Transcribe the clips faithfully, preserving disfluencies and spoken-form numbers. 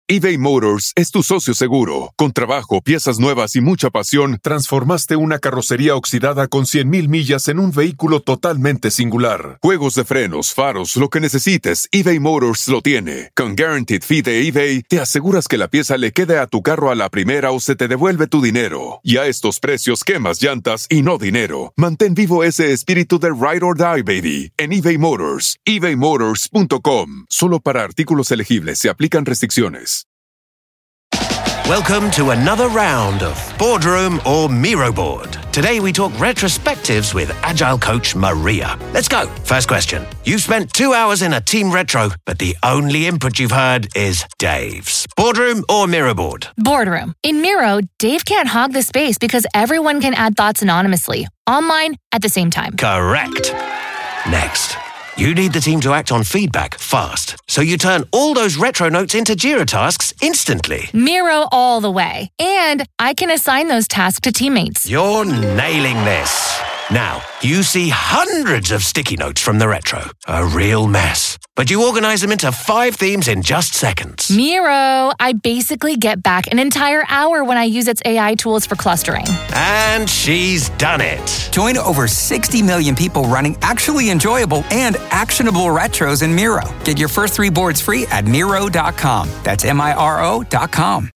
eBay Motors es tu socio seguro. Con trabajo, piezas nuevas y mucha pasión, transformaste una carrocería oxidada con cien mil millas en un vehículo totalmente singular. Juegos de frenos, faros, lo que necesites, eBay Motors lo tiene. Con Guaranteed Fee de eBay, te aseguras que la pieza le quede a tu carro a la primera o se te devuelve tu dinero. Y a estos precios, quemas llantas y no dinero. Mantén vivo ese espíritu de Ride or Die, baby, en eBay Motors. ebay motors punto com. Solo para artículos elegibles se aplican restricciones. Welcome to another round of Boardroom or Miro Board. Today we talk retrospectives with Agile coach Maria. Let's go. First question. You've spent two hours in a team retro, but the only input you've heard is Dave's. Boardroom or Miro Board? Boardroom. In Miro, Dave can't hog the space because everyone can add thoughts anonymously, online, at the same time. Correct. Next. You need the team to act on feedback fast, so you turn all those retro notes into Jira tasks instantly. Miro all the way. And I can assign those tasks to teammates. You're nailing this. Now, you see hundreds of sticky notes from the retro. A real mess. But you organize them into five themes in just seconds. Miro, I basically get back an entire hour when I use its A I tools for clustering. And she's done it. Join over sixty million people running actually enjoyable and actionable retros in Miro. Get your first three boards free at Miro dot com. That's M I R O dot com.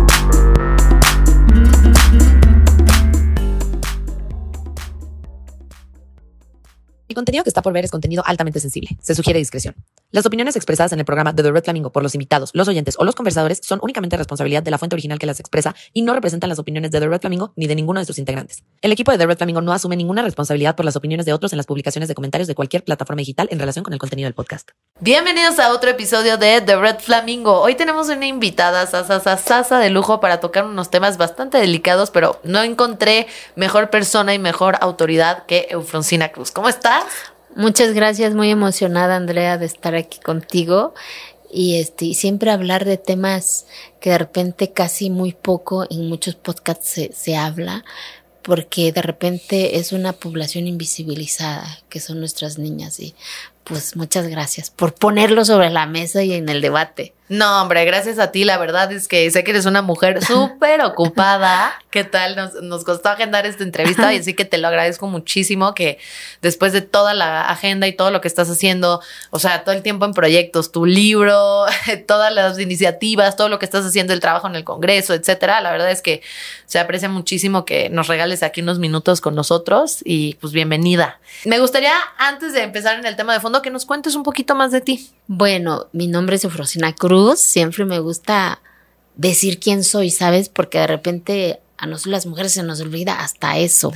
El contenido que está por ver es contenido altamente sensible. Se sugiere discreción. Las opiniones expresadas en el programa de The Red Flamingo por los invitados, los oyentes o los conversadores son únicamente responsabilidad de la fuente original que las expresa y no representan las opiniones de The Red Flamingo ni de ninguno de sus integrantes. El equipo de The Red Flamingo no asume ninguna responsabilidad por las opiniones de otros en las publicaciones de comentarios de cualquier plataforma digital en relación con el contenido del podcast. Bienvenidos a otro episodio de The Red Flamingo. Hoy tenemos una invitada sasa, sasa, sasa de lujo para tocar unos temas bastante delicados, pero no encontré mejor persona y mejor autoridad que Eufrosina Cruz. ¿Cómo estás? Muchas gracias, muy emocionada, Andrea, de estar aquí contigo y este y siempre hablar de temas que de repente casi muy poco en muchos podcasts se, se habla, porque de repente es una población invisibilizada, que son nuestras niñas, y pues muchas gracias por ponerlo sobre la mesa y en el debate. No, hombre, gracias a ti. La verdad es que sé que eres una mujer súper ocupada. ¿Qué tal? Nos, nos costó agendar esta entrevista y así que te lo agradezco muchísimo que después de toda la agenda y todo lo que estás haciendo, o sea, todo el tiempo en proyectos, tu libro, todas las iniciativas, todo lo que estás haciendo, el trabajo en el Congreso, etcétera. La verdad es que se aprecia muchísimo que nos regales aquí unos minutos con nosotros y pues bienvenida. Me gustaría, antes de empezar en el tema de fondo, que nos cuentes un poquito más de ti. Bueno, mi nombre es Eufrosina Cruz. Siempre me gusta decir quién soy, ¿sabes? Porque de repente a nosotros las mujeres se nos olvida hasta eso.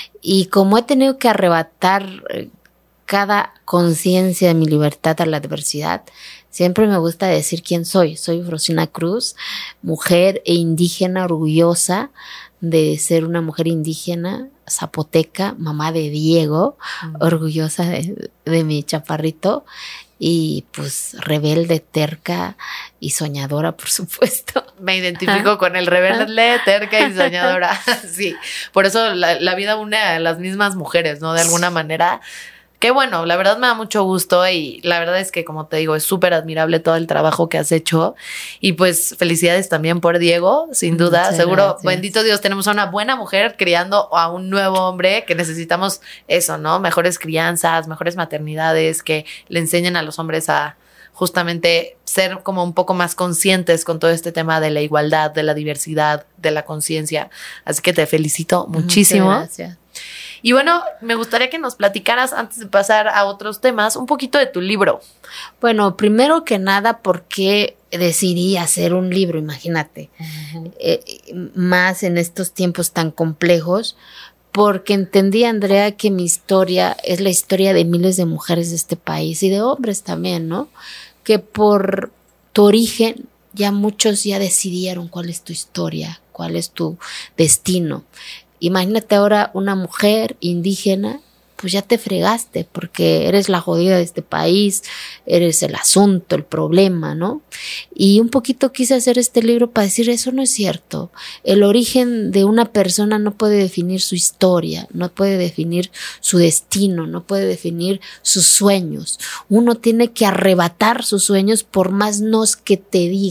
Y como he tenido que arrebatar cada conciencia de mi libertad a la diversidad, siempre me gusta decir quién soy. Soy Eufrosina Cruz, mujer e indígena, orgullosa de ser una mujer indígena, zapoteca, mamá de Diego, mm. orgullosa de, de mi chaparrito. Y pues rebelde, terca y soñadora, por supuesto. Me identifico ¿Ah? con el rebelde, terca y soñadora. Sí, por eso la, la vida une a las mismas mujeres, ¿no? De alguna manera. Qué bueno, la verdad me da mucho gusto y la verdad es que, como te digo, es súper admirable todo el trabajo que has hecho. Y pues felicidades también por Diego, sin duda. Muchas Seguro, gracias. Bendito Dios, tenemos a una buena mujer criando a un nuevo hombre, que necesitamos eso, ¿no? Mejores crianzas, mejores maternidades, que le enseñen a los hombres a justamente ser como un poco más conscientes con todo este tema de la igualdad, de la diversidad, de la conciencia. Así que te felicito muchísimo. Muchas gracias. Y bueno, me gustaría que nos platicaras, antes de pasar a otros temas, un poquito de tu libro. Bueno, primero que nada, ¿por qué decidí hacer un libro? Imagínate, uh-huh. eh, más en estos tiempos tan complejos, porque entendí, Andrea, que mi historia es la historia de miles de mujeres de este país y de hombres también, ¿no? Que por tu origen ya muchos ya decidieron cuál es tu historia, cuál es tu destino. Imagínate ahora una mujer indígena, pues ya te fregaste porque eres la jodida de este país, eres el asunto, el problema, ¿no? Y un poquito quise hacer este libro para decir, eso no es cierto. El origen de una persona no puede definir su historia, no puede definir su destino, no puede definir sus sueños. Uno tiene que arrebatar sus sueños por más nos que te digan.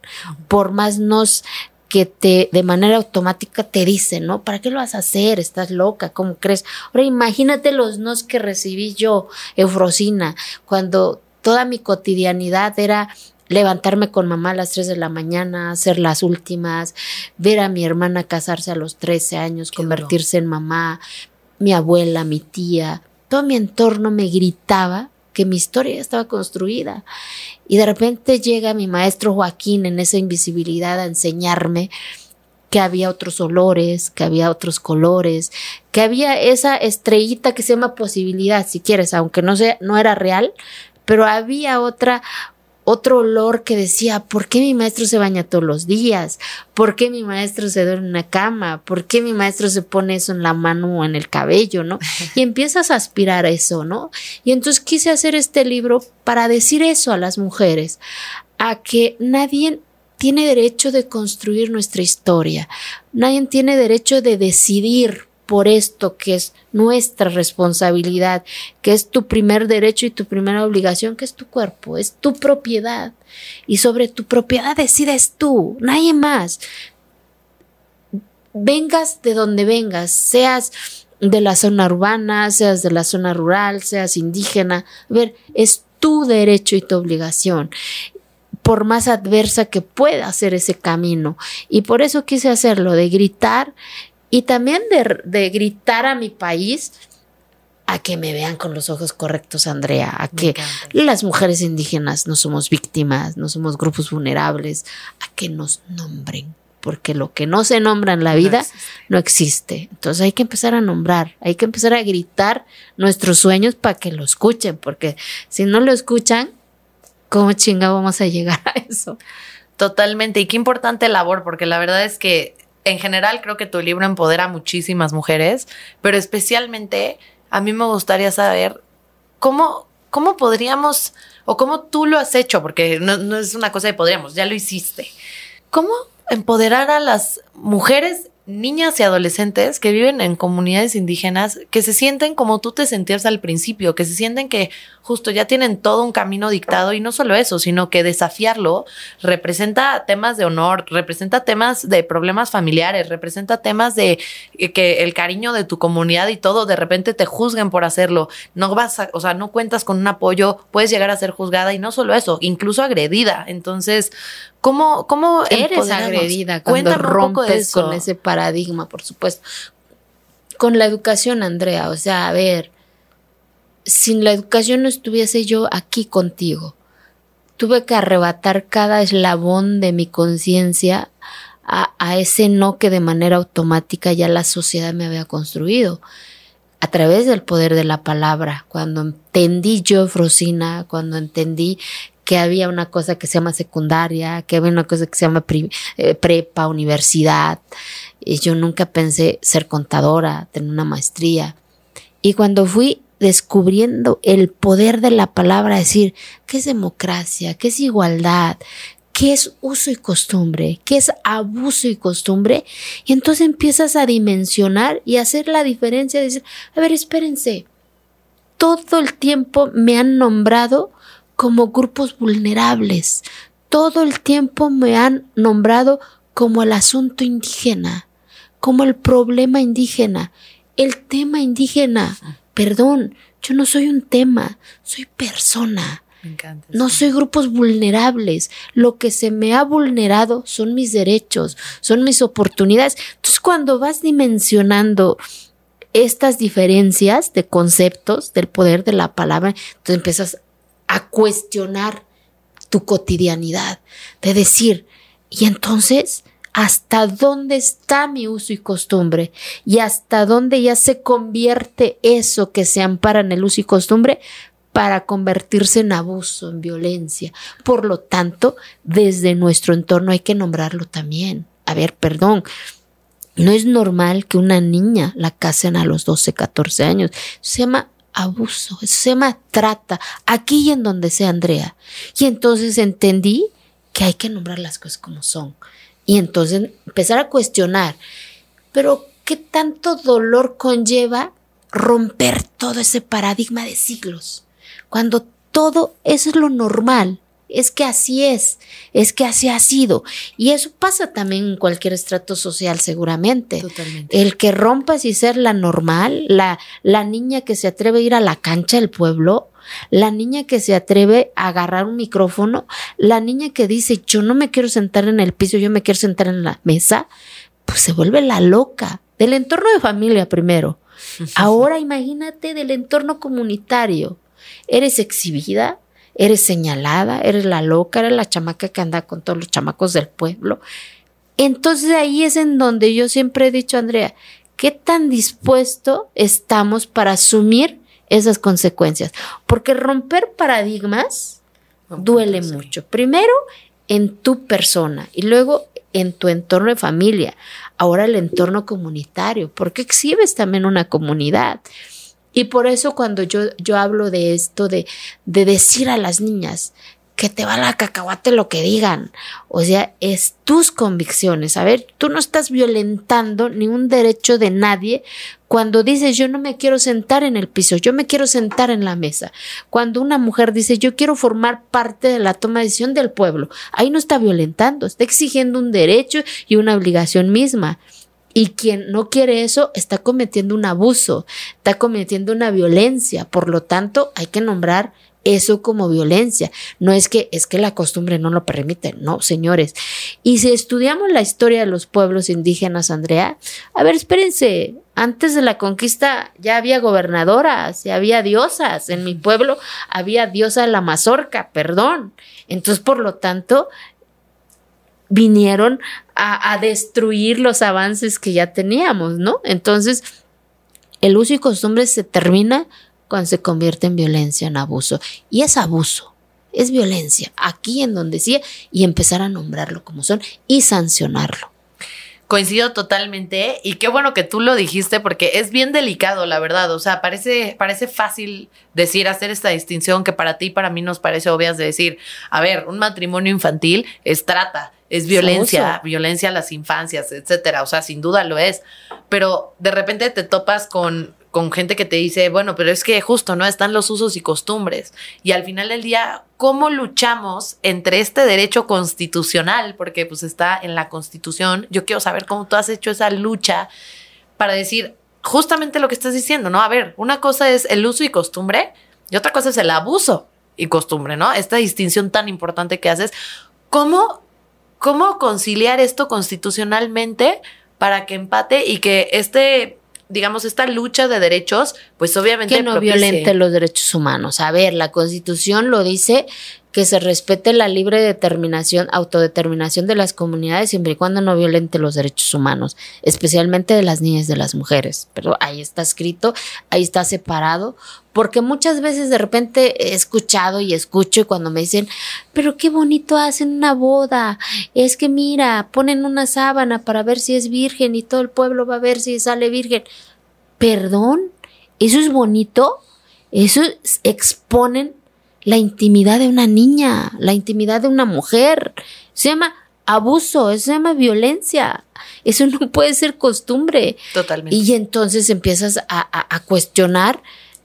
por más nos que te de manera automática te dicen, ¿no? ¿Para qué lo vas a hacer? ¿Estás loca? ¿Cómo crees? Ahora imagínate los nos que recibí yo, Eufrosina, cuando toda mi cotidianidad era levantarme con mamá a las tres de la mañana, hacer las últimas, ver a mi hermana casarse a los trece años, convertirse en mamá, mi abuela, mi tía, todo mi entorno me gritaba que mi historia ya estaba construida. Y de repente llega mi maestro Joaquín en esa invisibilidad a enseñarme que había otros olores, que había otros colores, que había esa estrellita que se llama posibilidad, si quieres, aunque no sea, no era real, pero había otra, otro olor que decía, ¿por qué mi maestro se baña todos los días? ¿Por qué mi maestro se duerme en una cama? ¿Por qué mi maestro se pone eso en la mano o en el cabello, no? Y empiezas a aspirar a eso, ¿no? Y entonces quise hacer este libro para decir eso a las mujeres, a que nadie tiene derecho de construir nuestra historia, nadie tiene derecho de decidir por esto que es nuestra responsabilidad, que es tu primer derecho y tu primera obligación, que es tu cuerpo, es tu propiedad. Y sobre tu propiedad decides tú, nadie más. Vengas de donde vengas, seas de la zona urbana, seas de la zona rural, seas indígena, a ver, es tu derecho y tu obligación, por más adversa que pueda ser ese camino. Y por eso quise hacerlo, de gritar. Y también de, de gritar a mi país a que me vean con los ojos correctos, Andrea, a que las mujeres indígenas no somos víctimas, no somos grupos vulnerables, a que nos nombren, porque lo que no se nombra en la vida no existe. no existe. Entonces hay que empezar a nombrar, hay que empezar a gritar nuestros sueños para que lo escuchen, porque si no lo escuchan, ¿cómo chinga vamos a llegar a eso? Totalmente, y qué importante labor, porque la verdad es que en general creo que tu libro empodera a muchísimas mujeres, pero especialmente a mí me gustaría saber cómo, cómo podríamos, o cómo tú lo has hecho, porque no, no es una cosa de podríamos, ya lo hiciste. ¿Cómo empoderar a las mujeres, niñas y adolescentes que viven en comunidades indígenas, que se sienten como tú te sentías al principio, que se sienten que justo ya tienen todo un camino dictado, y no solo eso, sino que desafiarlo representa temas de honor, representa temas de problemas familiares, representa temas de que el cariño de tu comunidad y todo, de repente te juzguen por hacerlo, no vas a, o sea, no cuentas con un apoyo, puedes llegar a ser juzgada, y no solo eso, incluso agredida. Entonces, ¿cómo, cómo eres agredida cuando Cuéntame rompes con ese paradigma, por supuesto? Con la educación, Andrea, o sea, a ver, sin la educación no estuviese yo aquí contigo. Tuve que arrebatar cada eslabón de mi conciencia a, a ese no que de manera automática ya la sociedad me había construido. A través del poder de la palabra, cuando entendí yo, Eufrosina, cuando entendí que había una cosa que se llama secundaria, que había una cosa que se llama pre, eh, prepa, universidad. Y yo nunca pensé ser contadora, tener una maestría. Y cuando fui descubriendo el poder de la palabra, decir qué es democracia, qué es igualdad, qué es uso y costumbre, qué es abuso y costumbre, y entonces empiezas a dimensionar y hacer la diferencia, decir, a ver, espérense, todo el tiempo me han nombrado como grupos vulnerables, todo el tiempo me han nombrado como el asunto indígena, como el problema indígena, el tema indígena. Perdón, yo no soy un tema, soy persona. Me encanta. No soy grupos vulnerables. Lo que se me ha vulnerado son mis derechos, son mis oportunidades. Entonces, cuando vas dimensionando estas diferencias de conceptos, del poder de la palabra, entonces empiezas a cuestionar tu cotidianidad, de decir, y entonces, ¿hasta dónde está mi uso y costumbre? Y hasta dónde ya se convierte eso que se ampara en el uso y costumbre para convertirse en abuso, en violencia. Por lo tanto, desde nuestro entorno hay que nombrarlo también. A ver, perdón, no es normal que una niña la casen a los doce, catorce años. Se llama abuso, se llama trata, aquí y en donde sea, Andrea. Y entonces entendí que hay que nombrar las cosas como son. Y entonces empezar a cuestionar, pero ¿qué tanto dolor conlleva romper todo ese paradigma de siglos? Cuando todo eso es lo normal, es que así es, es que así ha sido. Y eso pasa también en cualquier estrato social seguramente. Totalmente. El que rompas y ser la normal, la, la niña que se atreve a ir a la cancha del pueblo, la niña que se atreve a agarrar un micrófono, la niña que dice yo no me quiero sentar en el piso, yo me quiero sentar en la mesa, pues se vuelve la loca del entorno de familia primero. Ahora imagínate del entorno comunitario. Eres exhibida, eres señalada, eres la loca, eres la chamaca que anda con todos los chamacos del pueblo. Entonces ahí es en donde yo siempre he dicho, Andrea, ¿qué tan dispuesto estamos para asumir esas consecuencias? Porque romper paradigmas duele mucho. Primero en tu persona y luego en tu entorno de familia. Ahora el entorno comunitario, porque exhibes también una comunidad. Y por eso cuando yo, yo hablo de esto, de, de decir a las niñas que te va la cacahuate lo que digan, o sea, es tus convicciones. A ver, tú no estás violentando ni un derecho de nadie cuando dices yo no me quiero sentar en el piso, yo me quiero sentar en la mesa. Cuando una mujer dice yo quiero formar parte de la toma de decisión del pueblo, ahí no está violentando, está exigiendo un derecho y una obligación misma. Y quien no quiere eso está cometiendo un abuso, está cometiendo una violencia. Por lo tanto, hay que nombrar eso como violencia. No es que, es que la costumbre no lo permite, no, señores. Y si estudiamos la historia de los pueblos indígenas, Andrea, a ver, espérense, antes de la conquista ya había gobernadoras, ya había diosas. En mi pueblo había diosa de la mazorca, perdón. Entonces, por lo tanto, vinieron a, a destruir los avances que ya teníamos, ¿no? Entonces, el uso y costumbre se termina cuando se convierte en violencia, en abuso. Y es abuso, es violencia, aquí en donde sí, y empezar a nombrarlo como son y sancionarlo. Coincido totalmente y qué bueno que tú lo dijiste porque es bien delicado, la verdad. O sea, parece, parece fácil decir, hacer esta distinción que para ti y para mí nos parece obvias de decir, a ver, un matrimonio infantil es trata, es violencia, Abuso. violencia a las infancias, etcétera. O sea, sin duda lo es. Pero de repente te topas con, con gente que te dice, bueno, pero es que justo, ¿no? Están los usos y costumbres. Y al final del día, ¿cómo luchamos entre este derecho constitucional? Porque pues está en la Constitución. Yo quiero saber cómo tú has hecho esa lucha para decir justamente lo que estás diciendo, ¿no? A ver, una cosa es el uso y costumbre y otra cosa es el abuso y costumbre, ¿no? Esta distinción tan importante que haces. ¿Cómo, cómo conciliar esto constitucionalmente para que empate y que este, digamos, esta lucha de derechos, pues obviamente Que no propicie. violente los derechos humanos. A ver, la Constitución lo dice, que se respete la libre determinación, autodeterminación de las comunidades siempre y cuando no violente los derechos humanos, especialmente de las niñas y de las mujeres. Pero ahí está escrito, ahí está separado, porque muchas veces de repente he escuchado y escucho y cuando me dicen, pero qué bonito hacen una boda, es que mira, ponen una sábana para ver si es virgen y todo el pueblo va a ver si sale virgen. Perdón, ¿eso es bonito? Eso es, exponen la intimidad de una niña, la intimidad de una mujer. Se llama abuso, eso se llama violencia. Eso no puede ser costumbre. Totalmente. Y entonces empiezas a, a, a cuestionar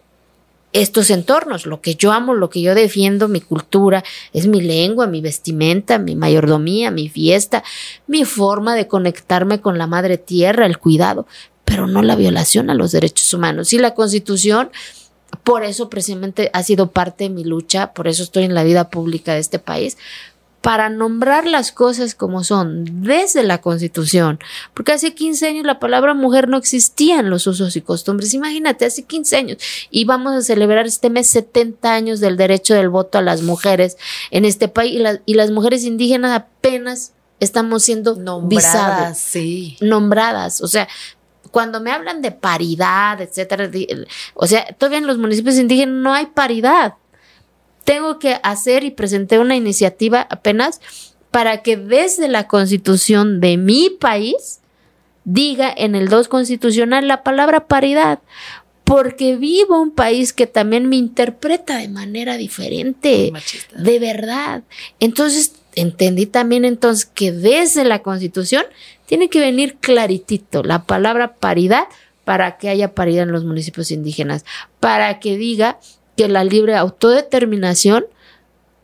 estos entornos. Lo que yo amo, lo que yo defiendo, mi cultura, es mi lengua, mi vestimenta, mi mayordomía, mi fiesta, mi forma de conectarme con la madre tierra, el cuidado, pero no la violación a los derechos humanos. Y la Constitución, por eso precisamente ha sido parte de mi lucha, por eso estoy en la vida pública de este país, para nombrar las cosas como son desde la Constitución, porque hace quince años la palabra mujer no existía en los usos y costumbres. Imagínate, hace quince años, y vamos a celebrar este mes setenta años del derecho del voto a las mujeres en este país, y, la, y las mujeres indígenas apenas estamos siendo Nombradas, visadas, sí. nombradas, o sea, cuando me hablan de paridad, etcétera, o sea, todavía en los municipios indígenas no hay paridad. Tengo que hacer y presenté una iniciativa apenas para que desde la Constitución de mi país diga en el dos constitucional la palabra paridad, porque vivo un país que también me interpreta de manera diferente, Machista. de verdad. Entonces, entendí también entonces que desde la Constitución tiene que venir claritito la palabra paridad para que haya paridad en los municipios indígenas, para que diga que la libre autodeterminación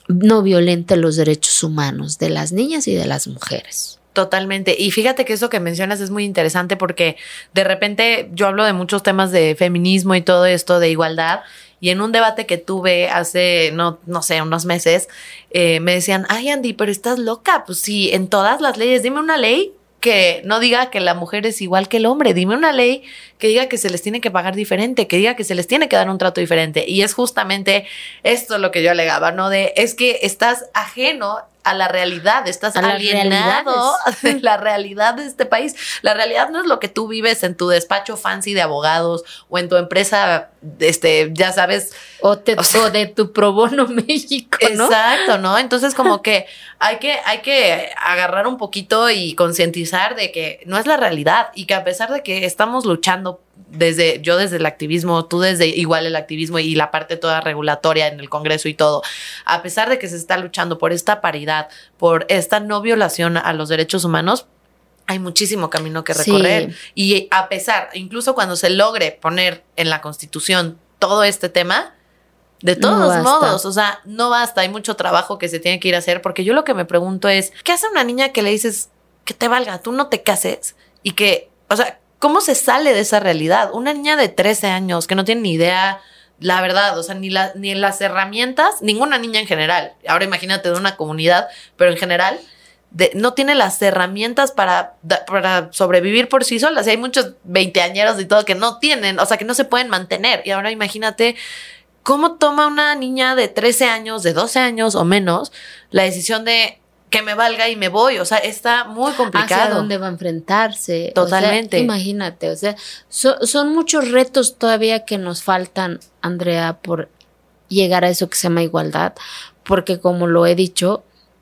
no violente los derechos humanos de las niñas y de las mujeres. Totalmente. Y fíjate que eso que mencionas es muy interesante porque de repente yo hablo de muchos temas de feminismo y todo esto, de igualdad, y en un debate que tuve hace, no, no sé, unos meses, eh, me decían, ay, Andy, pero estás loca. Pues sí, en todas las leyes, dime una ley que no diga que la mujer es igual que el hombre. Dime una ley que diga que se les tiene que pagar diferente, que diga que se les tiene que dar un trato diferente. Y es justamente esto lo que yo alegaba, ¿no? De, es que estás ajeno a la realidad, estás a alienado de la realidad de este país. La realidad no es lo que tú vives en tu despacho fancy de abogados o en tu empresa, este, ya sabes. O, te, o, sea, o de tu pro bono México, ¿no? Exacto, ¿no? Entonces como que hay que, hay que agarrar un poquito y concientizar de que no es la realidad y que a pesar de que estamos luchando desde, yo desde el activismo, tú desde igual el activismo y la parte toda regulatoria en el Congreso y todo, a pesar de que se está luchando por esta paridad, por esta no violación a los derechos humanos, hay muchísimo camino que recorrer. Sí. Y a pesar, incluso cuando se logre poner en la Constitución todo este tema, de todos no modos, o sea, no basta, hay mucho trabajo que se tiene que ir a hacer, porque yo lo que me pregunto es, ¿qué hace una niña que le dices que te valga, tú no te cases? Y que, o sea, ¿cómo se sale de esa realidad? Una niña de trece años que no tiene ni idea, la verdad, o sea, ni, la, ni las herramientas, ninguna niña en general, ahora imagínate de una comunidad, pero en general, de, no tiene las herramientas para, para sobrevivir por sí solas. Y hay muchos veinteañeros y todo que no tienen, o sea, que no se pueden mantener. Y ahora imagínate cómo toma una niña de trece años, de doce años o menos, la decisión de que me valga y me voy. O sea, está muy complicado. ¿Hacia dónde va a enfrentarse? Totalmente. O sea, imagínate, o sea, so, son muchos retos todavía que nos faltan, Andrea, por llegar a eso que se llama igualdad. Porque como lo he dicho,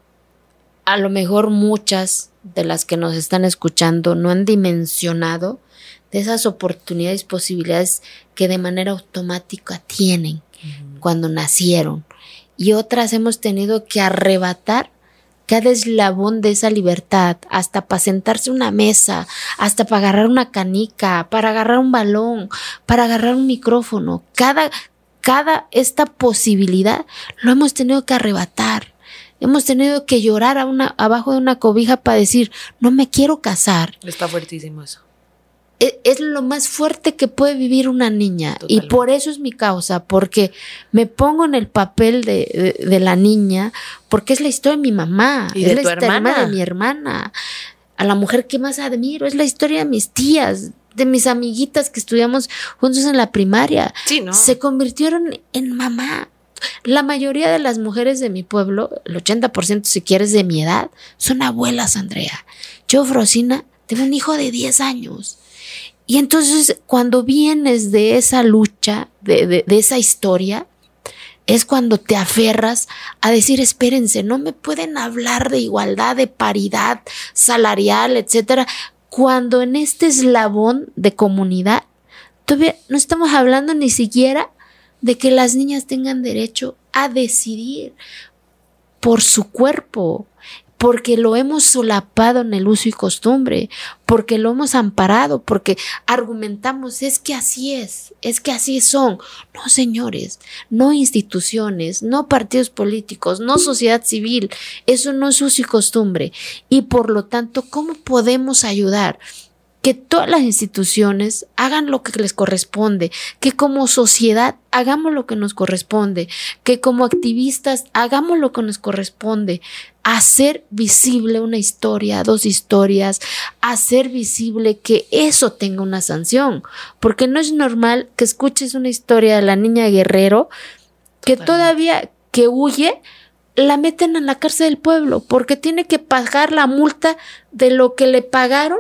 a lo mejor muchas de las que nos están escuchando no han dimensionado de esas oportunidades, posibilidades que de manera automática tienen uh-huh. cuando nacieron. Y otras hemos tenido que arrebatar cada eslabón de esa libertad, hasta para sentarse a una mesa, hasta para agarrar una canica, para agarrar un balón, para agarrar un micrófono. Cada, cada esta posibilidad lo hemos tenido que arrebatar. Hemos tenido que llorar a una, abajo de una cobija para decir, no me quiero casar. Está fuertísimo eso. Es, es lo más fuerte que puede vivir una niña. Totalmente. Y por eso es mi causa, porque me pongo en el papel de, de, de la niña, porque es la historia de mi mamá, ¿Y es de la tu historia hermana? de mi hermana, a la mujer que más admiro, es la historia de mis tías, de mis amiguitas que estudiamos juntos en la primaria. Sí, ¿no? Se convirtieron en mamá. La mayoría de las mujeres de mi pueblo, el ochenta por ciento si quieres de mi edad, son abuelas, Andrea. Yo, Frosina, tengo un hijo de diez años. Y entonces cuando vienes de esa lucha, de, de, de esa historia, es cuando te aferras a decir, espérense, no me pueden hablar de igualdad, de paridad salarial, etcétera, cuando en este eslabón de comunidad todavía no estamos hablando ni siquiera de que las niñas tengan derecho a decidir por su cuerpo, porque lo hemos solapado en el uso y costumbre, porque lo hemos amparado, porque argumentamos, es que así es, es que así son. No, señores, no instituciones, no partidos políticos, no sociedad civil, eso no es uso y costumbre. Y por lo tanto, ¿cómo podemos ayudar? Que todas las instituciones hagan lo que les corresponde, que como sociedad hagamos lo que nos corresponde, que como activistas hagamos lo que nos corresponde, hacer visible una historia, dos historias, hacer visible que eso tenga una sanción, porque no es normal que escuches una historia de la niña Guerrero que todavía que huye, la meten en la cárcel del pueblo porque tiene que pagar la multa de lo que le pagaron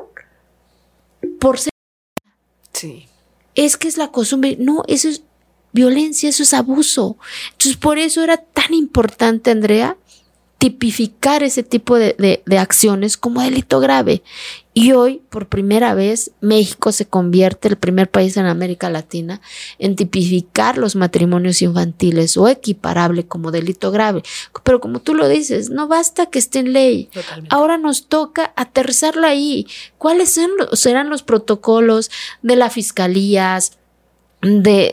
por ser. Sí. Es que es la costumbre. No, eso es violencia, eso es abuso. Entonces, por eso era tan importante, Andrea, tipificar ese tipo de, de, de acciones como delito grave. Y hoy, por primera vez, México se convierte el primer país en América Latina en tipificar los matrimonios infantiles o equiparable como delito grave. Pero como tú lo dices, no basta que esté en ley. Totalmente. Ahora nos toca aterrizarlo ahí. ¿Cuáles serán los protocolos de las fiscalías, de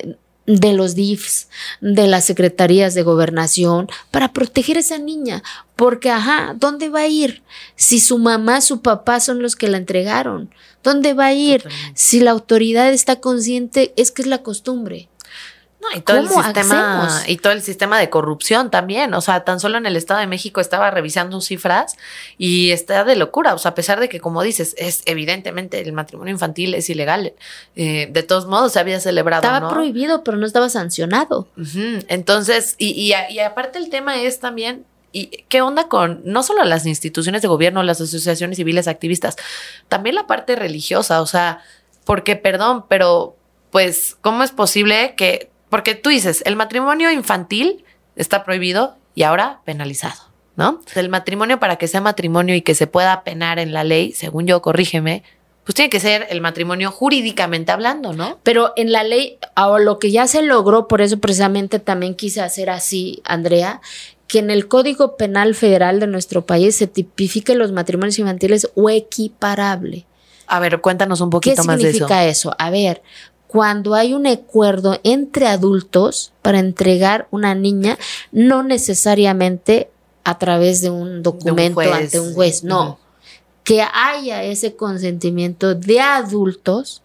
de los D I Fs, de las secretarías de gobernación, para proteger a esa niña. Porque, ajá, ¿dónde va a ir? Si su mamá, su papá son los que la entregaron, ¿dónde va a ir? Totalmente. Si la autoridad está consciente, es que es la costumbre. No, y todo el sistema hacemos? y todo el sistema de corrupción también. O sea, tan solo en el Estado de México estaba revisando cifras y está de locura. O sea, a pesar de que, como dices, es evidentemente el matrimonio infantil es ilegal. Eh, de todos modos, se había celebrado. Estaba ¿no? prohibido, pero no estaba sancionado. Uh-huh. Entonces, y, y, y aparte el tema es también, ¿y qué onda con no solo las instituciones de gobierno, las asociaciones civiles activistas, también la parte religiosa? O sea, porque, perdón, pero pues, ¿cómo es posible que porque tú dices, el matrimonio infantil está prohibido y ahora penalizado, ¿no? El matrimonio, para que sea matrimonio y que se pueda penar en la ley, según yo, corrígeme, pues tiene que ser el matrimonio jurídicamente hablando, ¿no? Pero en la ley, ahora lo que ya se logró, por eso precisamente también quise hacer así, Andrea, que en el Código Penal Federal de nuestro país se tipifique los matrimonios infantiles o equiparable. A ver, cuéntanos un poquito más de eso. ¿Qué significa eso? A ver, cuando hay un acuerdo entre adultos para entregar una niña, no necesariamente a través de un documento de un ante un juez, no. Uh-huh. Que haya ese consentimiento de adultos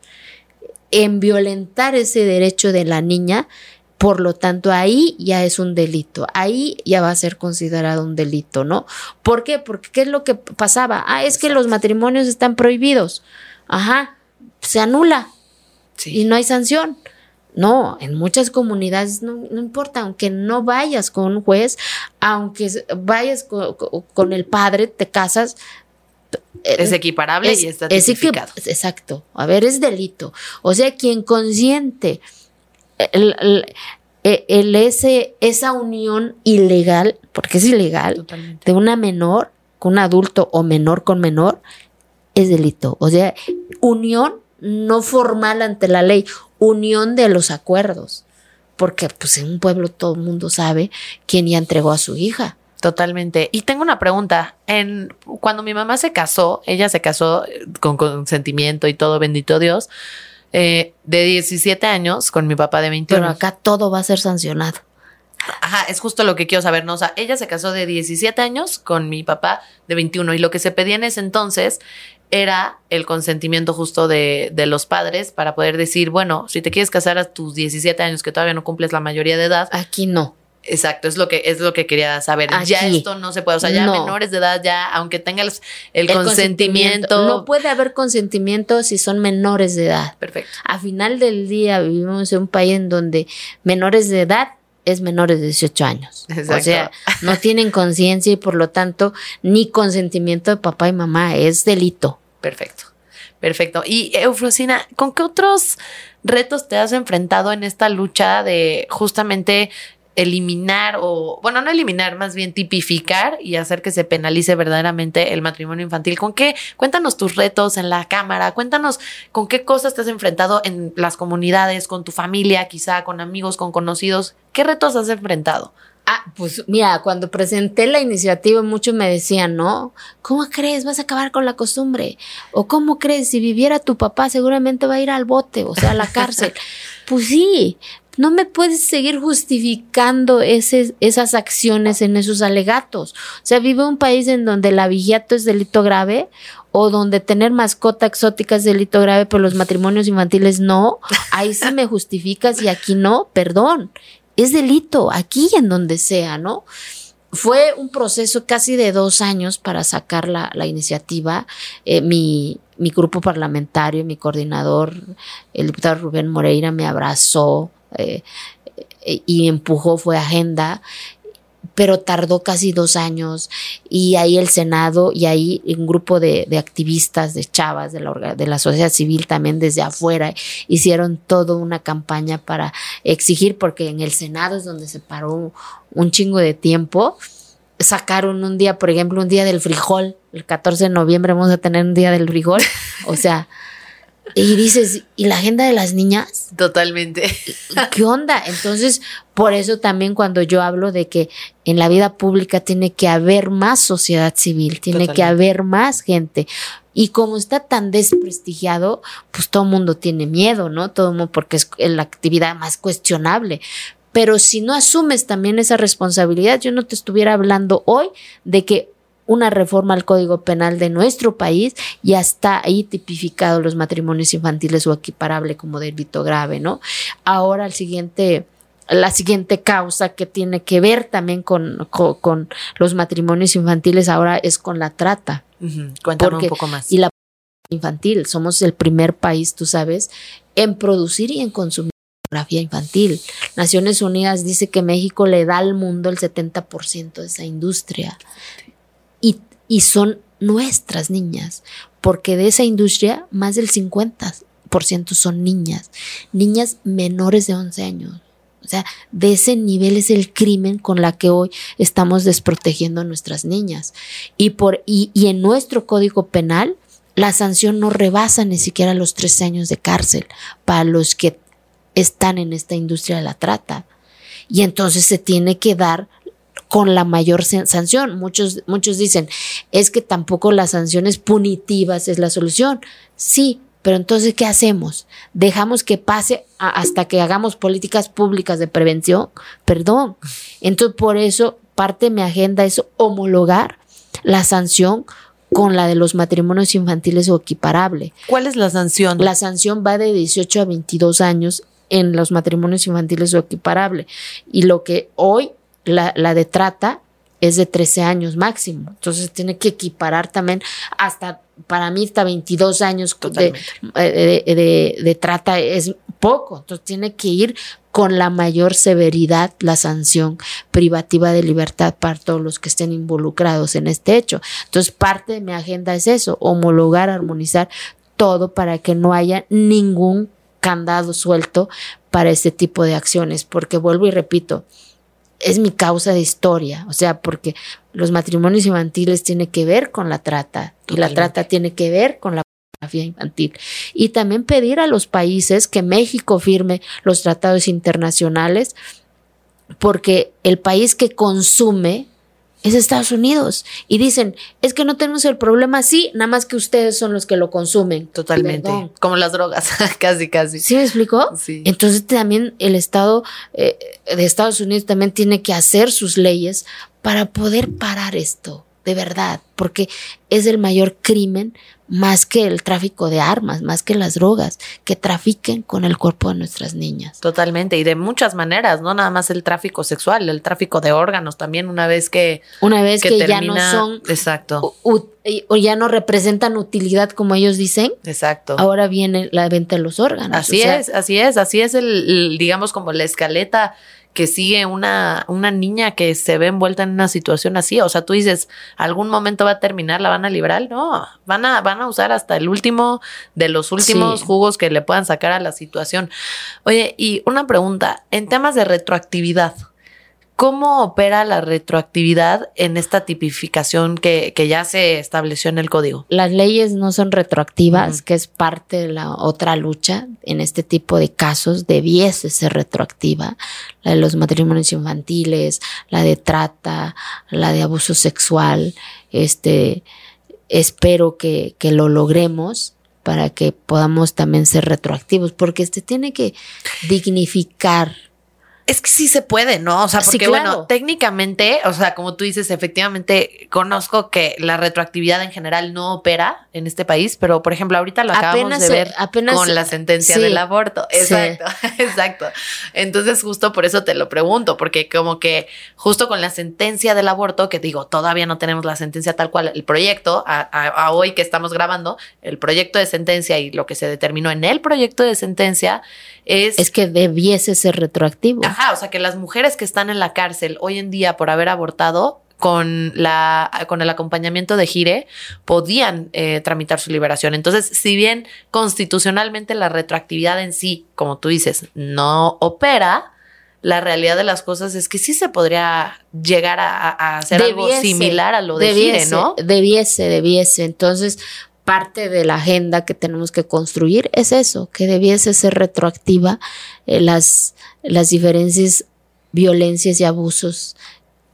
en violentar ese derecho de la niña, por lo tanto ahí ya es un delito, ahí ya va a ser considerado un delito, ¿no? ¿Por qué? Porque ¿qué es lo que pasaba? Ah, es que los matrimonios están prohibidos. Ajá, se anula. Sí. Y no hay sanción. No, en muchas comunidades no, no importa, aunque no vayas con un juez, aunque vayas con, con el padre, te casas. Es equiparable es, y está tipificado. Es, exacto. A ver, es delito. O sea, quien consiente el, el, el, ese, esa unión ilegal, porque es ilegal, totalmente, de una menor con un adulto o menor con menor, es delito. O sea, unión no formal ante la ley, unión de los acuerdos, porque pues en un pueblo todo el mundo sabe quién ya entregó a su hija. Totalmente. Y tengo una pregunta. En, cuando mi mamá se casó, ella se casó con consentimiento y todo, bendito Dios, eh, de diecisiete años con mi papá de veintiuno. Pero acá todo va a ser sancionado. Ajá, es justo lo que quiero saber, ¿no? O sea, ella se casó de diecisiete años con mi papá de veintiuno y lo que se pedía en ese entonces era el consentimiento justo de, de los padres para poder decir, bueno, si te quieres casar a tus diecisiete años que todavía no cumples la mayoría de edad. Aquí no. Exacto, es lo que es lo que quería saber. Aquí, ya esto no se puede, o sea, ya no. Menores de edad, ya aunque tengas el, el consentimiento, consentimiento. No puede haber consentimiento si son menores de edad. Perfecto. A final del día vivimos en un país en donde menores de edad es menores de dieciocho años. Exacto. O sea, no tienen conciencia y por lo tanto ni consentimiento de papá y mamá, es delito. Perfecto, perfecto. Y Eufrosina, ¿con qué otros retos te has enfrentado en esta lucha de justamente eliminar o, bueno, no eliminar, más bien tipificar y hacer que se penalice verdaderamente el matrimonio infantil? ¿Con qué? Cuéntanos tus retos en la Cámara, cuéntanos con qué cosas te has enfrentado en las comunidades, con tu familia, quizá con amigos, con conocidos. ¿Qué retos has enfrentado? Ah, pues mira, cuando presenté la iniciativa muchos me decían, ¿no? ¿Cómo crees? ¿Vas a acabar con la costumbre? ¿O cómo crees? Si viviera tu papá seguramente va a ir al bote, o sea, a la cárcel. Pues sí, no me puedes seguir justificando ese, esas acciones en esos alegatos. O sea, vive un país en donde el abigeato es delito grave o donde tener mascota exótica es delito grave, pero los matrimonios infantiles no. Ahí sí me justificas y aquí no, perdón. Es delito, aquí y en donde sea, ¿no? Fue un proceso casi de dos años para sacar la, la iniciativa. Eh, mi, mi grupo parlamentario, mi coordinador, el diputado Rubén Moreira, me abrazó eh, eh, y empujó, fue agenda, pero tardó casi dos años y ahí el Senado y ahí un grupo de, de activistas, de chavas de la, de la sociedad civil también desde afuera hicieron toda una campaña para exigir, porque en el Senado es donde se paró un, un chingo de tiempo. Sacaron un día, por ejemplo, un día del frijol, el catorce de noviembre vamos a tener un día del frijol, o sea, y dices, ¿y la agenda de las niñas? Totalmente. ¿Qué onda? Entonces, por eso también cuando yo hablo de que en la vida pública tiene que haber más sociedad civil, tiene Totalmente. que haber más gente. Y como está tan desprestigiado, pues todo el mundo tiene miedo, ¿no? Todo el mundo, porque es la actividad más cuestionable. Pero si no asumes también esa responsabilidad, yo no te estuviera hablando hoy de que una reforma al Código Penal de nuestro país ya está ahí tipificado los matrimonios infantiles o equiparable como delito grave, ¿no? Ahora el siguiente... La siguiente causa que tiene que ver también con, con, con los matrimonios infantiles ahora es con la trata. Uh-huh. Cuéntame Porque, un poco más. Y la infantil, somos el primer país, tú sabes, en producir y en consumir pornografía infantil. Naciones Unidas dice que México le da al mundo el setenta por ciento de esa industria. Y, y son nuestras niñas, porque de esa industria más del cincuenta por ciento son niñas, niñas menores de once años. O sea, de ese nivel es el crimen con la que hoy estamos desprotegiendo a nuestras niñas. Y, por, y, y en nuestro Código Penal, la sanción no rebasa ni siquiera los tres años de cárcel para los que están en esta industria de la trata. Y entonces se tiene que dar con la mayor sanción. Muchos, muchos dicen, es que tampoco las sanciones punitivas es la solución. Sí, pero entonces, ¿qué hacemos? ¿Dejamos que pase a, hasta que hagamos políticas públicas de prevención? Perdón. Entonces, por eso, parte de mi agenda es homologar la sanción con la de los matrimonios infantiles o equiparable. ¿Cuál es la sanción? La sanción va de dieciocho a veintidós años en los matrimonios infantiles o equiparable. Y lo que hoy, la, la de trata, es de trece años máximo. Entonces, tiene que equiparar también hasta... Para mí hasta veintidós años de, de, de, de trata es poco. Entonces tiene que ir con la mayor severidad la sanción privativa de libertad para todos los que estén involucrados en este hecho. Entonces parte de mi agenda es eso, homologar, armonizar todo para que no haya ningún candado suelto para este tipo de acciones. Porque vuelvo y repito, es mi causa de historia, o sea, porque los matrimonios infantiles tienen que ver con la trata. Totalmente. Y la trata tiene que ver con la pornografía infantil. Y también pedir a los países que México firme los tratados internacionales, porque el país que consume es Estados Unidos. Y dicen, es que no tenemos el problema así, nada más que ustedes son los que lo consumen. Totalmente. Perdón. Como las drogas, casi, casi. ¿Sí me explicó? Sí. Entonces también el Estado eh, de Estados Unidos también tiene que hacer sus leyes para poder parar esto, de verdad, porque es el mayor crimen más que el tráfico de armas, más que las drogas, que trafiquen con el cuerpo de nuestras niñas. Totalmente, y de muchas maneras, no nada más el tráfico sexual, el tráfico de órganos también, una vez que una vez que, que termina, ya no son exacto o, o ya no representan utilidad como ellos dicen. Exacto. Ahora viene la venta de los órganos. Así o sea, es, así es, así es el, el digamos como la escaleta que sigue una, una niña que se ve envuelta en una situación así. O sea, tú dices, ¿algún momento va a terminar? ¿La van a librar? No, van a, van a usar hasta el último de los últimos sí. jugos que le puedan sacar a la situación. Oye, y una pregunta, en temas de retroactividad, ¿cómo opera la retroactividad en esta tipificación que, que ya se estableció en el código? Las leyes no son retroactivas, uh-huh. que es parte de la otra lucha en este tipo de casos. Debiese ser retroactiva. La de los matrimonios infantiles, la de trata, la de abuso sexual. Este, espero que, que lo logremos para que podamos también ser retroactivos, porque este tiene que dignificar. Es que sí se puede, ¿no? O sea, porque sí, claro. bueno, técnicamente, o sea, como tú dices, efectivamente conozco que la retroactividad en general no opera en este país, pero por ejemplo, ahorita lo acabamos apenas de ver se, apenas con la sentencia sí, del aborto. Exacto, sí. exacto. Entonces, justo por eso te lo pregunto, porque como que justo con la sentencia del aborto, que digo, todavía no tenemos la sentencia tal cual, el proyecto, a, a, a hoy que estamos grabando, el proyecto de sentencia y lo que se determinó en el proyecto de sentencia es... Es que debiese ser retroactivo. Ajá, o sea, que las mujeres que están en la cárcel hoy en día por haber abortado, con la con el acompañamiento de Gire, podían eh, tramitar su liberación. Entonces, si bien constitucionalmente la retroactividad en sí, como tú dices, no opera, la realidad de las cosas es que sí se podría llegar a, a hacer debiese, algo similar a lo de debiese, Gire, ¿no? Debiese, debiese. Entonces, parte de la agenda que tenemos que construir es eso, que debiese ser retroactiva eh, las, las diferentes violencias y abusos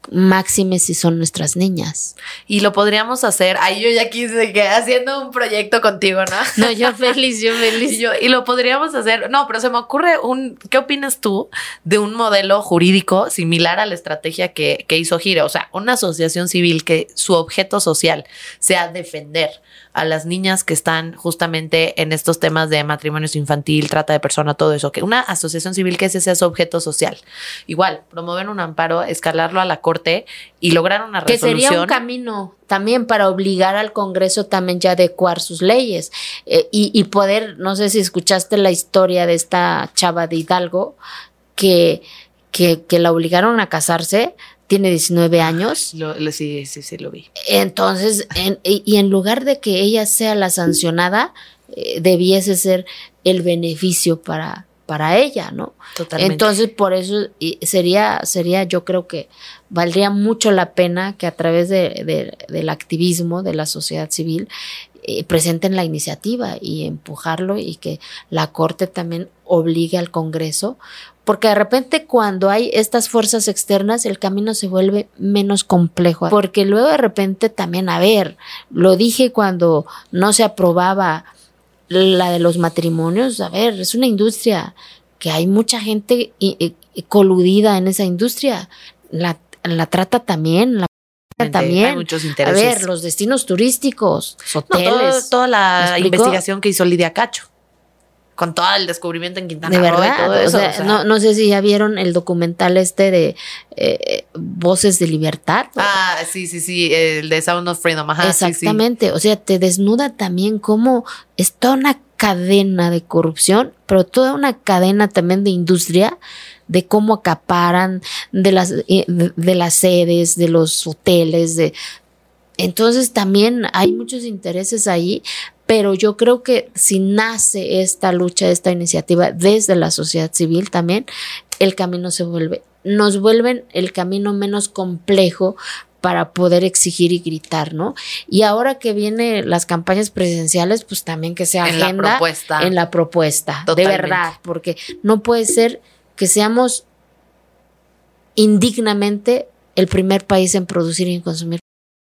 máxime si son nuestras niñas. Y lo podríamos hacer, ahí yo ya quise que haciendo un proyecto contigo, ¿no? No, yo feliz, yo feliz. Y, yo, y lo podríamos hacer, no, pero se me ocurre un, ¿qué opinas tú de un modelo jurídico similar a la estrategia que, que hizo Gire? O sea, una asociación civil que su objeto social sea defender a las niñas que están justamente en estos temas de matrimonios infantil, trata de persona, todo eso, que una asociación civil que ese sea su objeto social. Igual, promover un amparo, escalarlo a la corte y lograr una que resolución. Que sería un camino también para obligar al Congreso también ya a adecuar sus leyes eh, y, y poder, no sé si escuchaste la historia de esta chava de Hidalgo que, que, que la obligaron a casarse. Tiene diecinueve años. Lo, lo, sí, sí, sí, lo vi. Entonces, en, y, y en lugar de que ella sea la sancionada, eh, debiese ser el beneficio para, para ella, ¿no? Totalmente. Entonces, por eso y sería, sería, yo creo que valdría mucho la pena que a través de, de, del activismo de la sociedad civil eh, presenten la iniciativa y empujarlo y que la Corte también obligue al Congreso. Porque de repente cuando hay estas fuerzas externas el camino se vuelve menos complejo. Porque luego de repente también, a ver, lo dije cuando no se aprobaba la de los matrimonios, a ver, es una industria que hay mucha gente y, y, coludida en esa industria. La, la trata también, la también. Hay muchos intereses. A ver, los destinos turísticos, hoteles. No, todo, toda la investigación que hizo Lidia Cacho. Con todo el descubrimiento en Quintana Roo. De verdad, y todo eso. O sea, o sea. No, no sé si ya vieron el documental este de eh, Voces de Libertad. Ah, sí, sí, sí, el de Sound of Freedom. Ajá, exactamente, sí, sí. O sea, te desnuda también cómo es toda una cadena de corrupción, pero toda una cadena también de industria, de cómo acaparan de las, de, de las sedes, de los hoteles, de... Entonces también hay muchos intereses ahí, pero yo creo que si nace esta lucha, esta iniciativa desde la sociedad civil también, el camino se vuelve, nos vuelven el camino menos complejo para poder exigir y gritar, ¿no? Y ahora que vienen las campañas presidenciales, pues también que sea agenda en la propuesta, en la propuesta, de verdad, porque no puede ser que seamos indignamente el primer país en producir y en consumir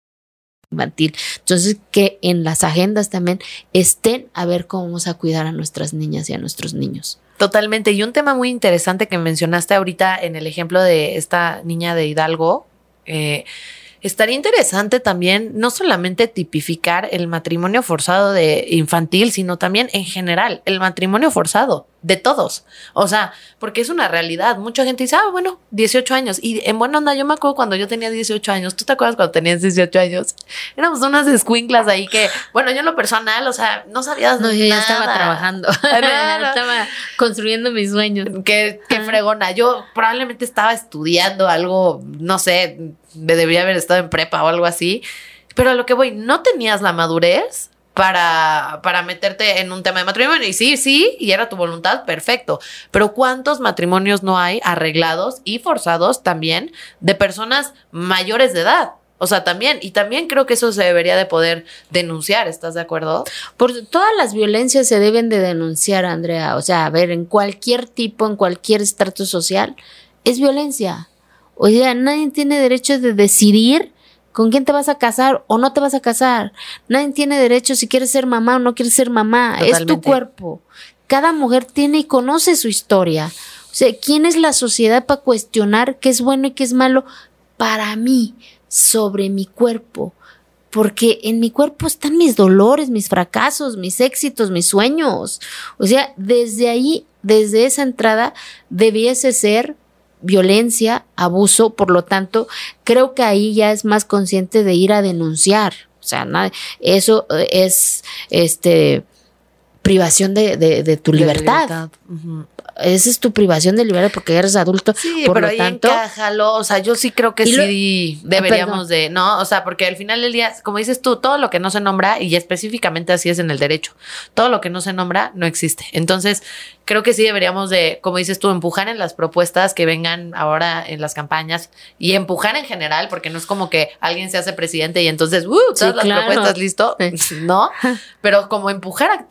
infantil. Entonces, que en las agendas también estén a ver cómo vamos a cuidar a nuestras niñas y a nuestros niños. Totalmente. Y un tema muy interesante que mencionaste ahorita en el ejemplo de esta niña de Hidalgo, eh, estaría interesante también no solamente tipificar el matrimonio forzado de infantil, sino también en general el matrimonio forzado de todos. O sea, porque es una realidad. Mucha gente dice, ah, bueno, dieciocho años. Y en buena onda, yo me acuerdo cuando yo tenía dieciocho años. ¿Tú te acuerdas cuando tenías dieciocho años? Éramos unas escuinclas ahí que, bueno, yo en lo personal, o sea, no sabías no, nada. yo ya estaba trabajando. Estaba construyendo mis sueños. Qué, qué fregona. Yo probablemente estaba estudiando algo, no sé, debía haber estado en prepa o algo así. Pero a lo que voy, no tenías la madurez para, para meterte en un tema de matrimonio. Y sí, sí, y era tu voluntad, perfecto. Pero ¿cuántos matrimonios no hay arreglados y forzados también de personas mayores de edad? O sea, también, y también creo que eso se debería de poder denunciar, ¿estás de acuerdo? Por todas las violencias se deben de denunciar, Andrea. O sea, a ver, en cualquier tipo, en cualquier estrato social, es violencia. O sea, nadie tiene derecho de decidir con quién te vas a casar o no te vas a casar. Nadie tiene derecho si quieres ser mamá o no quieres ser mamá. Totalmente. Es tu cuerpo. Cada mujer tiene y conoce su historia. O sea, ¿quién es la sociedad para cuestionar qué es bueno y qué es malo para mí sobre mi cuerpo? Porque en mi cuerpo están mis dolores, mis fracasos, mis éxitos, mis sueños. O sea, desde ahí, desde esa entrada, debiese ser violencia, abuso. Por lo tanto, creo que ahí ya es más consciente de ir a denunciar. O sea, nada, eso es este privación de, de, de tu libertad. libertad. Uh-huh. Esa es tu privación de libertad porque eres adulto. Sí, por pero lo ahí tanto, encájalo. O sea, yo sí creo que sí lo, deberíamos perdón. de, ¿no? O sea, porque al final del día, como dices tú, todo lo que no se nombra, y específicamente así es en el derecho, todo lo que no se nombra no existe. Entonces, creo que sí deberíamos de, como dices tú, empujar en las propuestas que vengan ahora en las campañas y empujar en general, porque no es como que alguien se hace presidente y entonces, uh, todas sí, las claro. propuestas, listo, no, pero como empujar activamente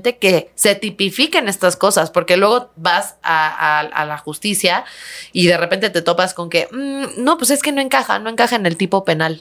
importante que se tipifiquen estas cosas, porque luego vas a, a, a la justicia y de repente te topas con que, mmm, no, pues es que no encaja, no encaja en el tipo penal.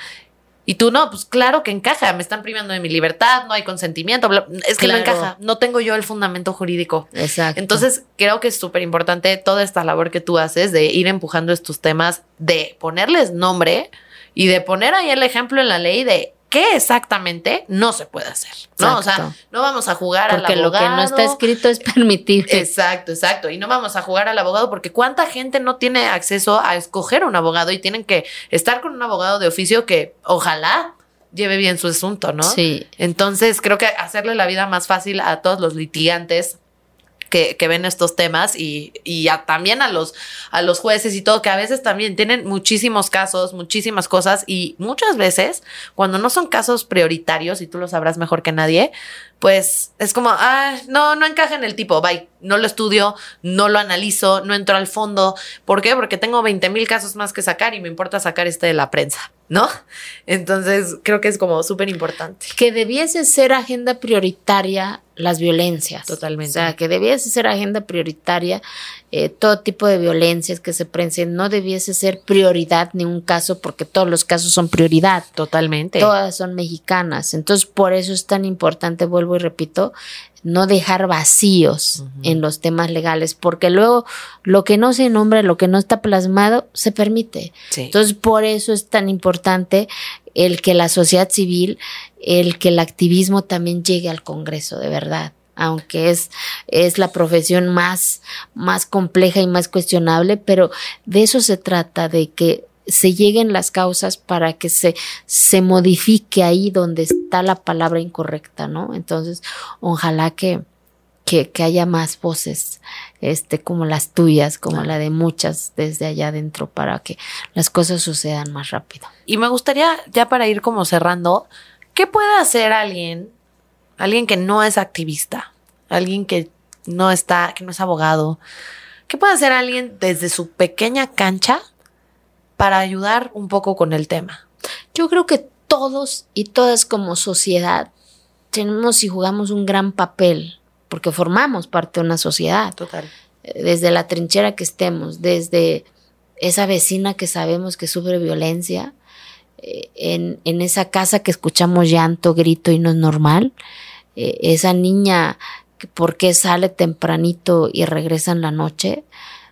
Y tú, no, pues claro que encaja, me están privando de mi libertad, no hay consentimiento, bla, es que claro. no encaja, no tengo yo el fundamento jurídico. Exacto. Entonces, creo que es súper importante toda esta labor que tú haces de ir empujando estos temas, de ponerles nombre y de poner ahí el ejemplo en la ley de qué exactamente no se puede hacer, ¿no? Exacto. O sea, no vamos a jugar porque al abogado. Porque lo que no está escrito es permitible. Exacto, exacto. Y no vamos a jugar al abogado porque cuánta gente no tiene acceso a escoger un abogado y tienen que estar con un abogado de oficio que ojalá lleve bien su asunto, ¿no? Sí. Entonces, creo que hacerle la vida más fácil a todos los litigantes Que, que ven estos temas y, y a, también a los, a los jueces y todo, que a veces también tienen muchísimos casos, muchísimas cosas y muchas veces cuando no son casos prioritarios, y tú lo sabrás mejor que nadie, pues es como, ah, no, no encaja en el tipo, bye, no lo estudio, no lo analizo, no entro al fondo. ¿Por qué? Porque tengo veinte mil casos más que sacar y me importa sacar este de la prensa, ¿no? Entonces creo que es como súper importante. Que debiese ser agenda prioritaria las violencias. Totalmente. O sea, que debiese ser agenda prioritaria eh, todo tipo de violencias que se presenten. No debiese ser prioridad ni un caso porque todos los casos son prioridad. Totalmente. Todas son mexicanas. Entonces, por eso es tan importante, vuelvo y repito, no dejar vacíos uh-huh. en los temas legales, porque luego lo que no se nombra, lo que no está plasmado, se permite. Sí. Entonces, por eso es tan importante el que la sociedad civil, el que el activismo también llegue al Congreso, de verdad. Aunque es, es la profesión más, más compleja y más cuestionable, pero de eso se trata, de que se lleguen las causas para que se, se modifique ahí donde está la palabra incorrecta, ¿no? Entonces, ojalá que, que, que haya más voces, este, como las tuyas, como ah. la de muchas desde allá adentro, para que las cosas sucedan más rápido. Y me gustaría, ya para ir como cerrando, ¿qué puede hacer alguien, alguien que no es activista, alguien que no está, que no es abogado? ¿Qué puede hacer alguien desde su pequeña cancha para ayudar un poco con el tema? Yo creo que todos y todas como sociedad tenemos y jugamos un gran papel, porque formamos parte de una sociedad. Total. Desde la trinchera que estemos, desde esa vecina que sabemos que sufre violencia, eh, en, en esa casa que escuchamos llanto, grito y no es normal, eh, esa niña que por qué sale tempranito y regresa en la noche,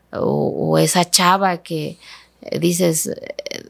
o, o esa chava que dices, eh,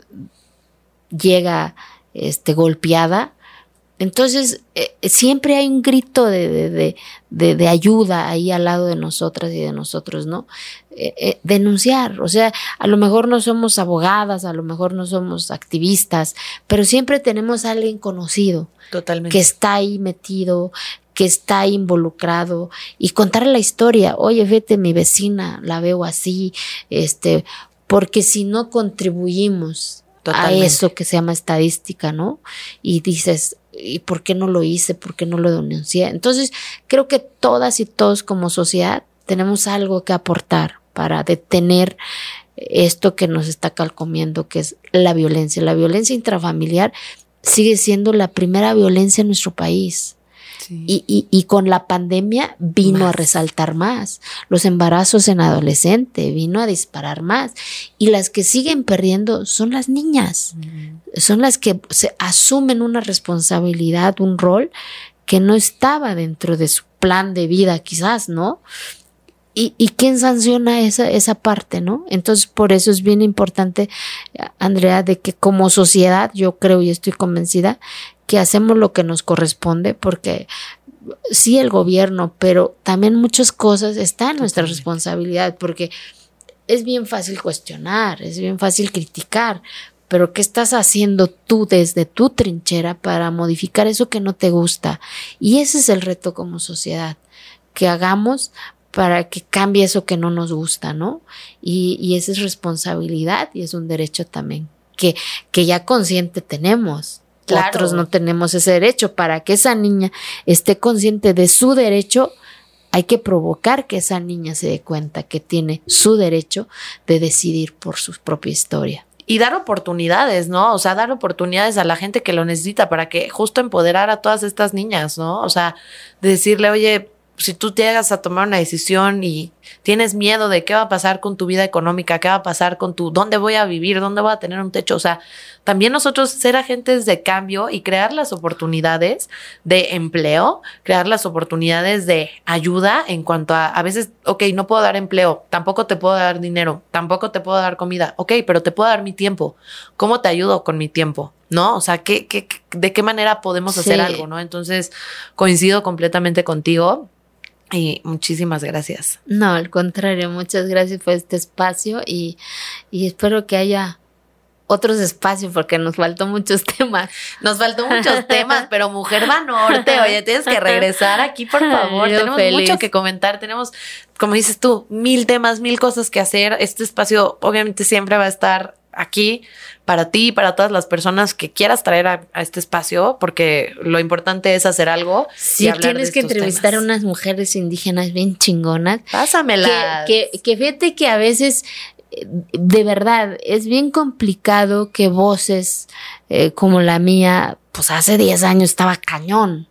llega este, golpeada. Entonces, eh, siempre hay un grito de, de, de, de, de ayuda ahí al lado de nosotras y de nosotros, ¿no? Eh, eh, denunciar, o sea, a lo mejor no somos abogadas, a lo mejor no somos activistas, pero siempre tenemos a alguien conocido. Totalmente. Que está ahí metido, que está ahí involucrado, y contarle la historia. Oye, vete, mi vecina, la veo así, este... porque si no contribuimos Totalmente. A eso que se llama estadística, ¿no? Y dices, ¿y por qué no lo hice? ¿Por qué no lo denuncié? Entonces, creo que todas y todos como sociedad tenemos algo que aportar para detener esto que nos está calcomiendo, que es la violencia. La violencia intrafamiliar sigue siendo la primera violencia en nuestro país. Sí. Y, y, y con la pandemia vino más. A resaltar más. Los embarazos en adolescente vino a disparar más. Y las que siguen perdiendo son las niñas. Mm. Son las que se asumen una responsabilidad, un rol que no estaba dentro de su plan de vida, quizás, ¿no? ¿Y, y quién sanciona esa, esa parte, no? Entonces, por eso es bien importante, Andrea, de que como sociedad, yo creo y estoy convencida que hacemos lo que nos corresponde, porque sí el gobierno, pero también muchas cosas están en nuestra responsabilidad, porque es bien fácil cuestionar, es bien fácil criticar, pero ¿qué estás haciendo tú desde tu trinchera para modificar eso que no te gusta? Y ese es el reto como sociedad, que hagamos para que cambie eso que no nos gusta, ¿no? Y, y esa es responsabilidad y es un derecho también, que, que ya consciente tenemos. Claro. Otros no tenemos ese derecho. Para que esa niña esté consciente de su derecho, hay que provocar que esa niña se dé cuenta que tiene su derecho de decidir por su propia historia. y dar oportunidades, ¿no? O sea, dar oportunidades a la gente que lo necesita para que justo empoderar a todas estas niñas, ¿no? O sea, decirle, oye, si tú llegas a tomar una decisión y tienes miedo de qué va a pasar con tu vida económica, qué va a pasar con tu, dónde voy a vivir, dónde voy a tener un techo, o sea, también nosotros ser agentes de cambio y crear las oportunidades de empleo, crear las oportunidades de ayuda en cuanto a, a veces, ok, no puedo dar empleo, tampoco te puedo dar dinero, tampoco te puedo dar comida, ok, pero te puedo dar mi tiempo. ¿Cómo te ayudo con mi tiempo? ¿No? O sea, ¿qué, qué, ¿de qué manera podemos hacer Sí. algo? ¿No? Entonces, coincido completamente contigo. Y muchísimas gracias. No, al contrario, muchas gracias por este espacio y, y espero que haya otros espacios porque nos faltó muchos temas. Nos faltó muchos temas, pero Mujer Banorte, oye, tienes que regresar aquí, por favor. Yo Tenemos feliz. mucho que comentar, tenemos, como dices tú, mil temas, mil cosas que hacer. Este espacio obviamente siempre va a estar aquí para ti y para todas las personas que quieras traer a, a este espacio, porque lo importante es hacer algo. Si y hablar tienes de que estos entrevistar temas. a unas mujeres indígenas bien chingonas, Pásamelas. que, que, que fíjate que a veces, eh, de verdad, es bien complicado que voces eh, como la mía, pues hace diez años estaba cañón.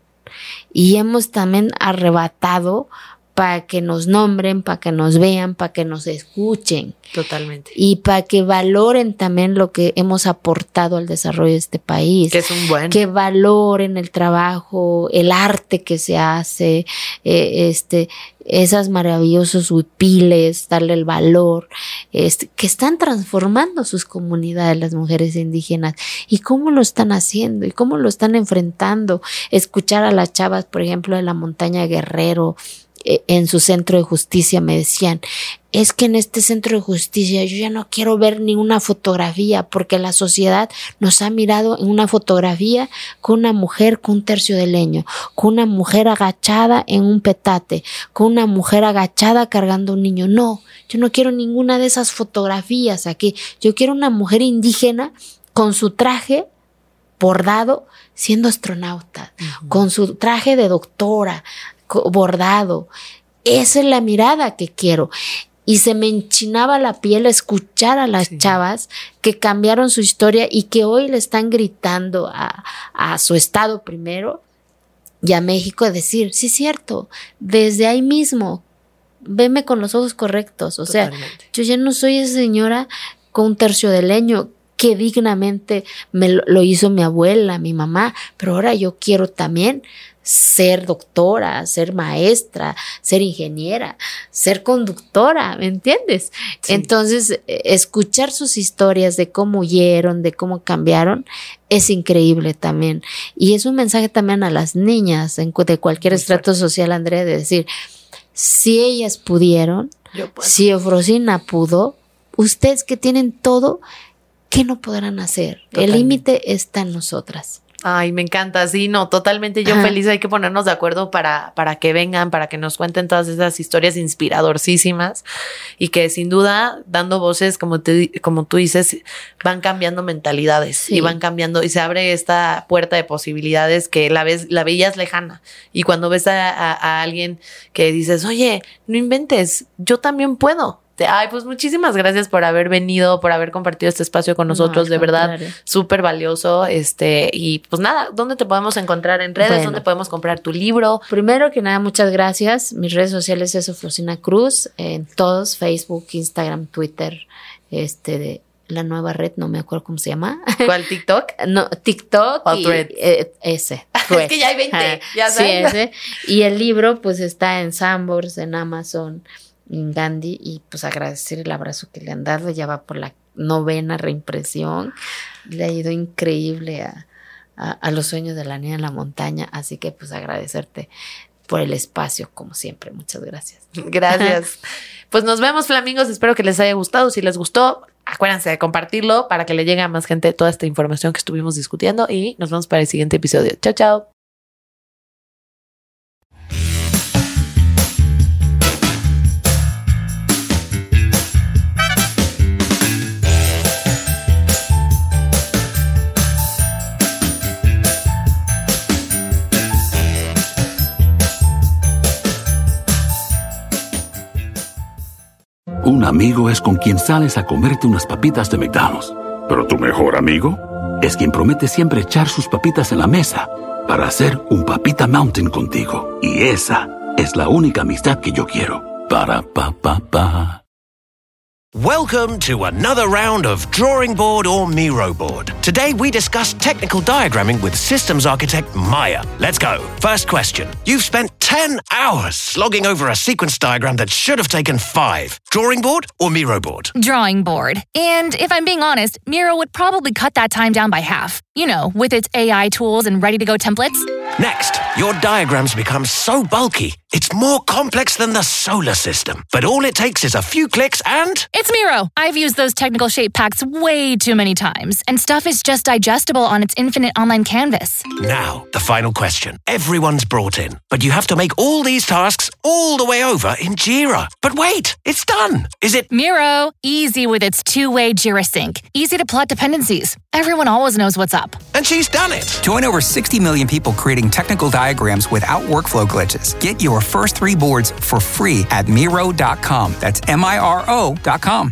Y hemos también arrebatado para que nos nombren, para que nos vean, para que nos escuchen. Totalmente. Y para que valoren también lo que hemos aportado al desarrollo de este país. Que es un buen. Que valoren el trabajo, el arte que se hace, eh, este, esas maravillosos huipiles, darle el valor, este, que están transformando sus comunidades, las mujeres indígenas, y cómo lo están haciendo, y cómo lo están enfrentando. Escuchar a las chavas, por ejemplo, de la montaña Guerrero, eh, en su centro de justicia, me decían, es que en este centro de justicia yo ya no quiero ver ni una fotografía porque la sociedad nos ha mirado en una fotografía con una mujer con un tercio de leño, con una mujer agachada en un petate, con una mujer agachada cargando un niño. No, yo no quiero ninguna de esas fotografías aquí. Yo quiero una mujer indígena con su traje bordado siendo astronauta, uh-huh. con su traje de doctora bordado. Esa es la mirada que quiero. Y se me enchinaba la piel escuchar a las sí. chavas que cambiaron su historia y que hoy le están gritando a, a su estado primero y a México a decir, sí es cierto, desde ahí mismo, veme con los ojos correctos. O Totalmente. sea, yo ya no soy esa señora con un tercio de leño que dignamente me lo, lo hizo mi abuela, mi mamá, pero ahora yo quiero también ser doctora, ser maestra, ser ingeniera, ser conductora, ¿me entiendes? Sí. Entonces, escuchar sus historias de cómo huyeron, de cómo cambiaron, es increíble también. Y es un mensaje también a las niñas de cualquier Muy estrato fuerte. social, Andrea, de decir, si ellas pudieron, si Eufrosina pudo, ustedes que tienen todo, ¿qué no podrán hacer? Totalmente. El límite está en nosotras. Ay, me encanta, sí, no, totalmente yo Ajá. feliz, hay que ponernos de acuerdo para, para que vengan, para que nos cuenten todas esas historias inspiradorcísimas y que sin duda, dando voces, como, te, como tú dices, van cambiando mentalidades sí. y van cambiando y se abre esta puerta de posibilidades que la ves, la veías lejana y cuando ves a, a, a alguien que dices, oye, no inventes, yo también puedo. Ay, pues muchísimas gracias por haber venido, por haber compartido este espacio con nosotros, no, de verdad, súper valioso, este, y pues nada, ¿dónde te podemos encontrar en redes? Bueno, ¿dónde podemos comprar tu libro? Primero que nada, muchas gracias, mis redes sociales es Eufrosina Cruz, en todos, Facebook, Instagram, Twitter, este, de la nueva red, no me acuerdo cómo se llama. ¿Cuál, TikTok? No, TikTok o y Thread. Eh, ese. Thread. Es que ya hay veinte, ah, ya sabes. Sí, ese, y el libro pues está en Sanborns, en Amazon, en Gandhi, y pues agradecer el abrazo que le han dado, ya va por la novena reimpresión, le ha ido increíble a, a, a Los sueños de la niña en la montaña, así que pues agradecerte por el espacio, como siempre, muchas gracias. Gracias. Pues nos vemos, flamingos, espero que les haya gustado, si les gustó, acuérdense de compartirlo para que le llegue a más gente toda esta información que estuvimos discutiendo y nos vemos para el siguiente episodio. Chao, chao. Un amigo es con quien sales a comerte unas papitas de McDonald's. Pero tu mejor amigo es quien promete siempre echar sus papitas en la mesa para hacer un Papita Mountain contigo. Y esa es la única amistad que yo quiero. Para pa pa pa. Welcome to another round of Drawing Board or Miro Board. Today we discuss technical diagramming with systems architect Maya. Let's go. First question. You've spent ten hours slogging over a sequence diagram that should have taken five. Drawing board or Miro board? Drawing board. And if I'm being honest, Miro would probably cut that time down by half. You know, with its A I tools and ready-to-go templates. Next, your diagrams become so bulky, it's more complex than the solar system. But all it takes is a few clicks and... It's Miro. I've used those technical shape packs way too many times, and stuff is just digestible on its infinite online canvas. Now, the final question. Everyone's brought in, but you have to make all these tasks all the way over in Jira. But wait, it's done. Is it... Miro, easy with its two-way Jira sync. Easy to plot dependencies. Everyone always knows what's up. And she's done it. Join over sixty million people creating technical diagrams without workflow glitches. Get your first three boards for free at Miro dot com. That's M I R O dot com.